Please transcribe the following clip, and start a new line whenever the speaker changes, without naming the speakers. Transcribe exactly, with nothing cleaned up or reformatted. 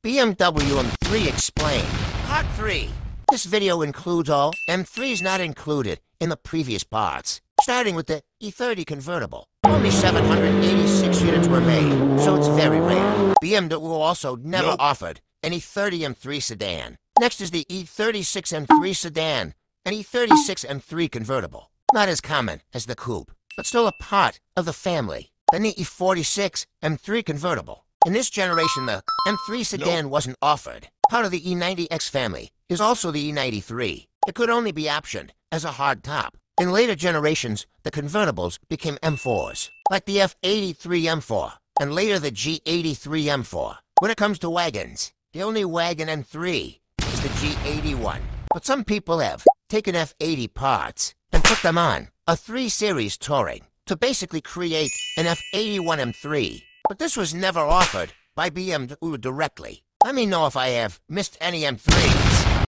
B M W M three Explained, Part three. This video includes all M threes not included in the previous parts, starting with the E thirty convertible. Only seven hundred eighty-six units were made, so it's very rare. B M W also never
Nope.
offered an E thirty M three sedan. Next is the E thirty-six M three sedan, an E thirty-six M three convertible. Not as common as the coupe, but still a part of the family. Then the E forty-six M three convertible. In this generation, the M three sedan wasn't offered. Part of the E ninety X family is also the E ninety-three. It could only be optioned as a hardtop. In later generations, the convertibles became M fours, like the F eighty-three M four, and later the G eighty-three M four. When it comes to wagons, the only wagon M three is the G eighty-one. But some people have taken F eighty parts and put them on a three series Touring to basically create an F eighty-one M three. But this was never offered by B M W directly. Let me know if I have missed any M threes.